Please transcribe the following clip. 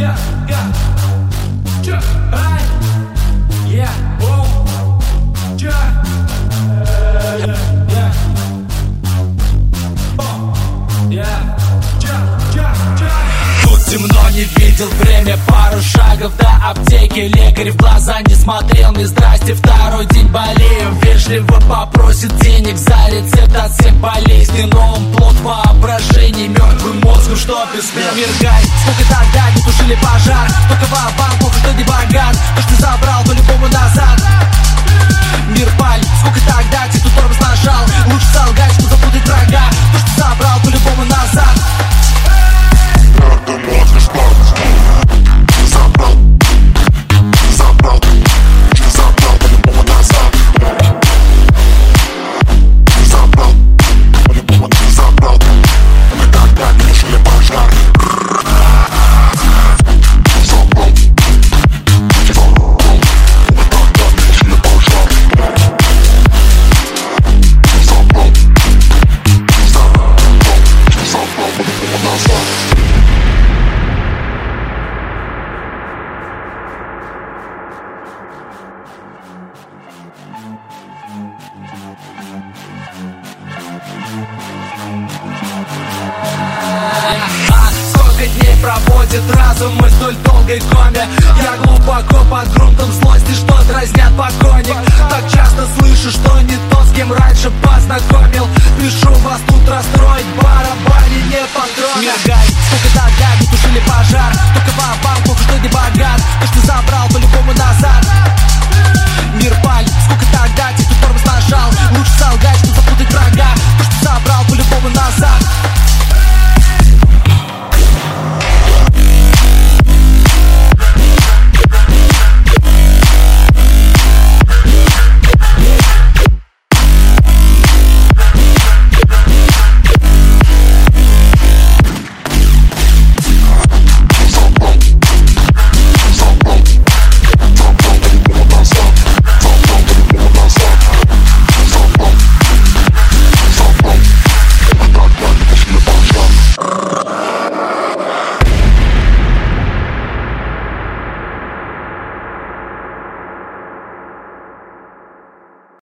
Тут темно, не видел время, пару шагов до аптеки. Лекарь в глаза не смотрел, мне здрасте, второй день болею. Вежливо попросит денег за рецепт от всех болезней. Но он плод воображений, мертвым мозгом, что без мир гай. Сколько тогда не тушили пожар, только ва-бам, плохо, что не богат. То, что забрал, по-любому назад. Мир паль, сколько тогда те, кто тормоз нажал. Лучше солгать, что запутать врага. То, что забрал, по-любому назад. Сколько дней проводит разум мы столь долгой коме. Я глубоко под грунтом злости, что дразнят покойник. Так часто слышу, что не то, с кем раньше познакомил. Пишу вас тут расстроить, барабани не патроны. Мир гай, сколько тогда не тушу